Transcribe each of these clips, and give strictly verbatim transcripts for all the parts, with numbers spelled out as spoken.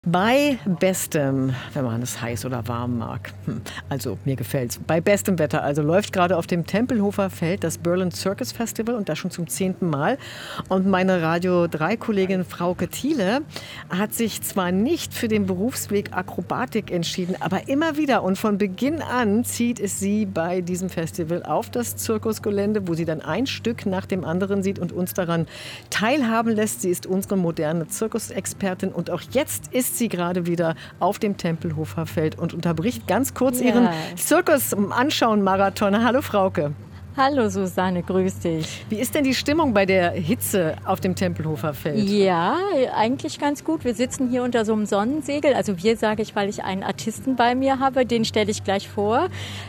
Bei bestem, wenn man es heiß oder warm mag, also mir gefällt's, bei bestem Wetter, also läuft gerade auf dem Tempelhofer Feld das Berlin Circus Festival und das schon zum zehnten Mal. Und meine Radio drei Kollegin Frauke Thiele hat sich zwar nicht für den Berufsweg Akrobatik entschieden, aber immer wieder und von Beginn an zieht es sie bei diesem Festival auf das Zirkusgelände, wo sie dann ein Stück nach dem anderen sieht und uns daran teilhaben lässt. Sie ist unsere moderne Zirkusexpertin und auch jetzt ist sie gerade wieder auf dem Tempelhofer Feld und unterbricht ganz kurz ja. ihren Zirkus-Anschauen-Marathon. Hallo Frauke. Hallo Susanne, grüß dich. Wie ist denn die Stimmung bei der Hitze auf dem Tempelhofer Feld? Ja, eigentlich ganz gut. Wir sitzen hier unter so einem Sonnensegel. Also wir, sage ich, weil ich einen Artisten bei mir habe, den stelle ich gleich vor.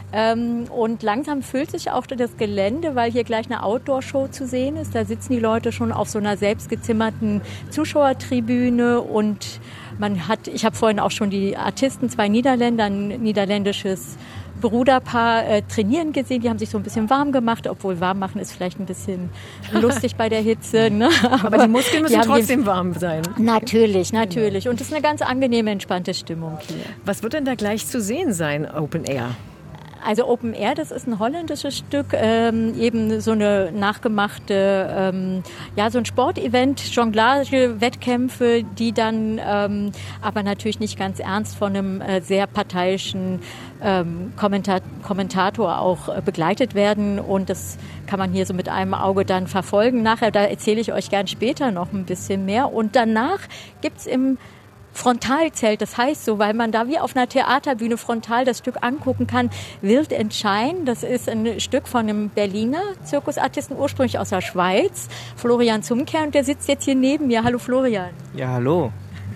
Und langsam füllt sich auch das Gelände, weil hier gleich eine Outdoor-Show zu sehen ist. Da sitzen die Leute schon auf so einer selbstgezimmerten Zuschauertribüne und man hat, ich habe vorhin auch schon die Artisten, zwei Niederländer, ein niederländisches Bruderpaar äh, trainieren gesehen. Die haben sich so ein bisschen warm gemacht, obwohl warm machen ist vielleicht ein bisschen lustig bei der Hitze. Ne? Aber, Aber die Muskeln müssen die trotzdem den, warm sein. Natürlich, natürlich. Und es ist eine ganz angenehme, entspannte Stimmung hier. Was wird denn da gleich zu sehen sein, Open Air? Also Open Air, das ist ein holländisches Stück, ähm, eben so eine nachgemachte, ähm, ja, so ein Sportevent, Jonglage, Wettkämpfe, die dann ähm, aber natürlich nicht ganz ernst von einem äh, sehr parteiischen ähm, Kommentar- Kommentator auch äh, begleitet werden und das kann man hier so mit einem Auge dann verfolgen. Nachher, da erzähle ich euch gern später noch ein bisschen mehr und danach gibt's im Frontalzelt, das heißt so, weil man da wie auf einer Theaterbühne frontal das Stück angucken kann, Wild and Shine. Das ist ein Stück von einem Berliner Zirkusartisten, ursprünglich aus der Schweiz, Florian Zumkehr, und der sitzt jetzt hier neben mir. Hallo Florian. Ja, hallo.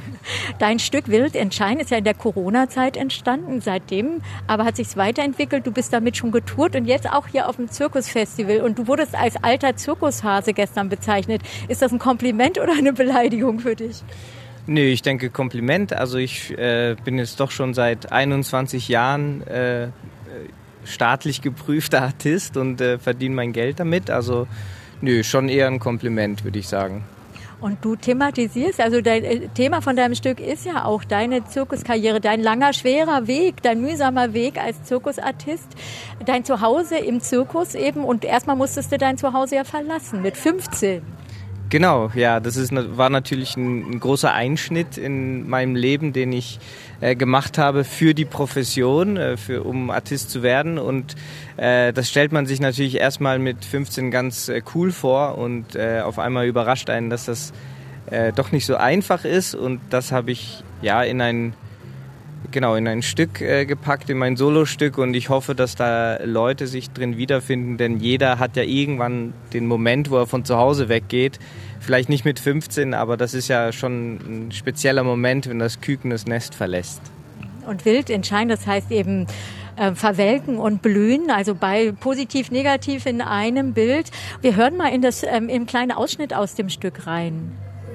Dein Stück Wild and Shine ist ja in der Corona-Zeit entstanden, seitdem aber hat sich's weiterentwickelt. Du bist damit schon getourt und jetzt auch hier auf dem Zirkusfestival und du wurdest als alter Zirkushase gestern bezeichnet. Ist das ein Kompliment oder eine Beleidigung für dich? Nee, ich denke Kompliment. Also ich äh, bin jetzt doch schon seit einundzwanzig Jahren äh, staatlich geprüfter Artist und äh, verdiene mein Geld damit. Also nö, schon eher ein Kompliment, würde ich sagen. Und du thematisierst, also dein Thema von deinem Stück ist ja auch deine Zirkuskarriere, dein langer, schwerer Weg, dein mühsamer Weg als Zirkusartist, dein Zuhause im Zirkus eben und erstmal musstest du dein Zuhause ja verlassen mit fünfzehn. Genau, ja, das ist, war natürlich ein, ein großer Einschnitt in meinem Leben, den ich äh, gemacht habe für die Profession, äh, für, um Artist zu werden. Und äh, das stellt man sich natürlich erstmal mit fünfzehn ganz äh, cool vor und äh, auf einmal überrascht einen, dass das äh, doch nicht so einfach ist. Und das habe ich ja in ein Genau, in ein Stück äh, gepackt, in mein Solostück und ich hoffe, dass da Leute sich drin wiederfinden, denn jeder hat ja irgendwann den Moment, wo er von zu Hause weggeht. Vielleicht nicht mit fünfzehn, aber das ist ja schon ein spezieller Moment, wenn das Küken das Nest verlässt. Und Wild and Shine, das heißt eben äh, verwelken und blühen, also bei positiv, negativ in einem Bild. Wir hören mal in das ähm, im kleinen Ausschnitt aus dem Stück rein.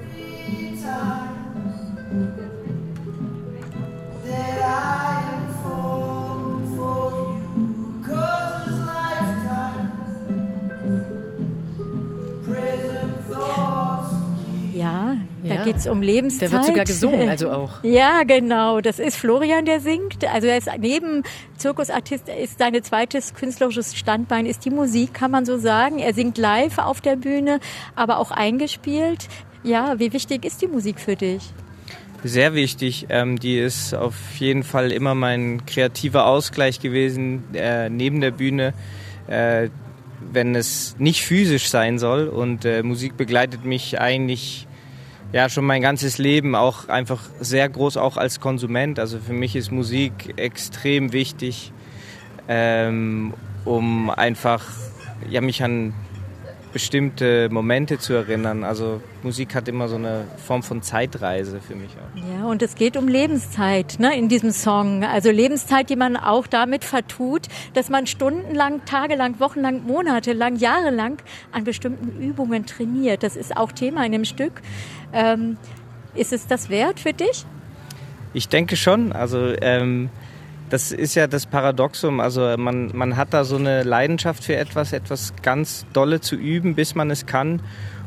Ja, da ja. geht's um Lebenszeit. Der wird sogar gesungen, also auch. Ja, genau. Das ist Florian, der singt. Also er ist neben Zirkusartist, ist sein zweites künstlerisches Standbein ist die Musik, kann man so sagen. Er singt live auf der Bühne, aber auch eingespielt. Ja, wie wichtig ist die Musik für dich? Sehr wichtig. Ähm, die ist auf jeden Fall immer mein kreativer Ausgleich gewesen, äh, neben der Bühne, äh, wenn es nicht physisch sein soll. Und äh, Musik begleitet mich eigentlich ja schon mein ganzes Leben, auch einfach sehr groß, auch als Konsument. Also für mich ist Musik extrem wichtig, ähm, um einfach ja, mich an bestimmte Momente zu erinnern. Also Musik hat immer so eine Form von Zeitreise für mich auch. Ja, und es geht um Lebenszeit, ne, in diesem Song. Also Lebenszeit, die man auch damit vertut, dass man stundenlang, tagelang, wochenlang, monatelang, jahrelang an bestimmten Übungen trainiert. Das ist auch Thema in dem Stück. Ähm, ist es das wert für dich? Ich denke schon. Also ähm, das ist ja das Paradoxum. Also man, man hat da so eine Leidenschaft für etwas, etwas ganz Dolle zu üben, bis man es kann.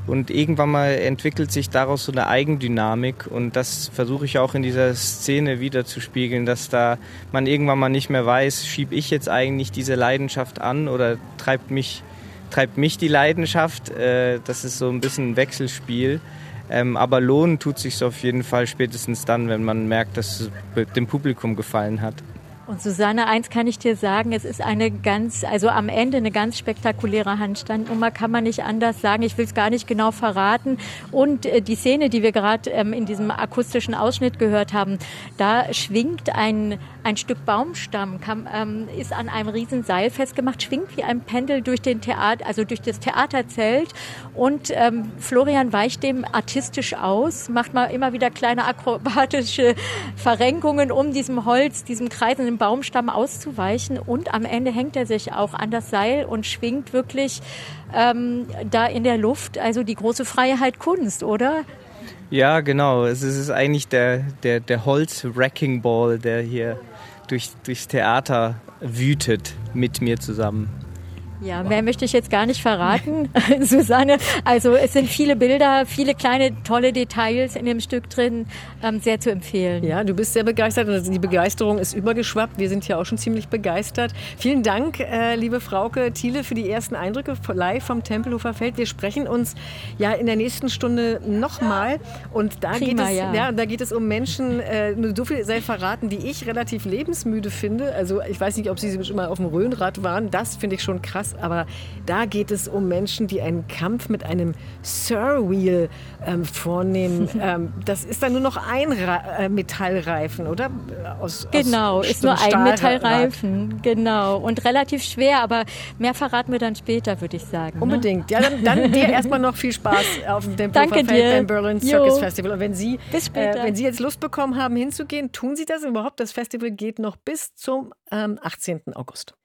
Und irgendwann mal entwickelt sich daraus so eine Eigendynamik und das versuche ich auch in dieser Szene wiederzuspiegeln, dass da man irgendwann mal nicht mehr weiß, schiebe ich jetzt eigentlich diese Leidenschaft an oder treibt mich, treibt mich die Leidenschaft. Das ist so ein bisschen ein Wechselspiel. Aber lohnen tut sich auf jeden Fall spätestens dann, wenn man merkt, dass es dem Publikum gefallen hat. Und Susanne, eins kann ich dir sagen, es ist eine ganz, also am Ende eine ganz spektakuläre Handstandnummer, kann man nicht anders sagen. Ich will es gar nicht genau verraten. Und äh, die Szene, die wir gerade ähm, in diesem akustischen Ausschnitt gehört haben, da schwingt ein, ein Stück Baumstamm, kann, ähm, ist an einem riesen Seil festgemacht, schwingt wie ein Pendel durch den Theater, also durch das Theaterzelt. Und ähm, Florian weicht dem artistisch aus, macht mal immer wieder kleine akrobatische Verrenkungen, um diesem Holz, diesem kreisenden Baumstamm auszuweichen und am Ende hängt er sich auch an das Seil und schwingt wirklich ähm, da in der Luft, also die große Freiheit Kunst, oder? Ja, genau. Es ist eigentlich der, der, der Holz-Wrecking Ball, der hier durch, durchs Theater wütet mit mir zusammen. Ja, mehr möchte ich jetzt gar nicht verraten, Susanne. Also es sind viele Bilder, viele kleine tolle Details in dem Stück drin, ähm, sehr zu empfehlen. Ja, du bist sehr begeistert und die Begeisterung ist übergeschwappt. Wir sind ja auch schon ziemlich begeistert. Vielen Dank, äh, liebe Frauke Thiele, für die ersten Eindrücke live vom Tempelhofer Feld. Wir sprechen uns ja in der nächsten Stunde nochmal und da, Prima, geht es, ja. Ja, da geht es um Menschen, äh, nur so viel sei verraten, die ich relativ lebensmüde finde. Also ich weiß nicht, ob Sie schon mal auf dem Rhönrad waren, das finde ich schon krass. Aber da geht es um Menschen, die einen Kampf mit einem Surwheel ähm, vornehmen. ähm, das ist dann nur noch ein Ra- äh, Metallreifen, oder? Aus, genau, aus ist nur ein Stahlrad. Metallreifen. Genau. Und relativ schwer, aber mehr verraten wir dann später, würde ich sagen. Unbedingt. Ne? Ja, dann, dann dir erstmal noch viel Spaß auf dem Tempelhofer Danke Feld dir. beim Berlin Circus Jo. Festival. Und wenn Sie, Bis später. äh, wenn Sie jetzt Lust bekommen haben, hinzugehen, tun Sie das überhaupt. Das Festival geht noch bis zum ähm, achtzehnten August.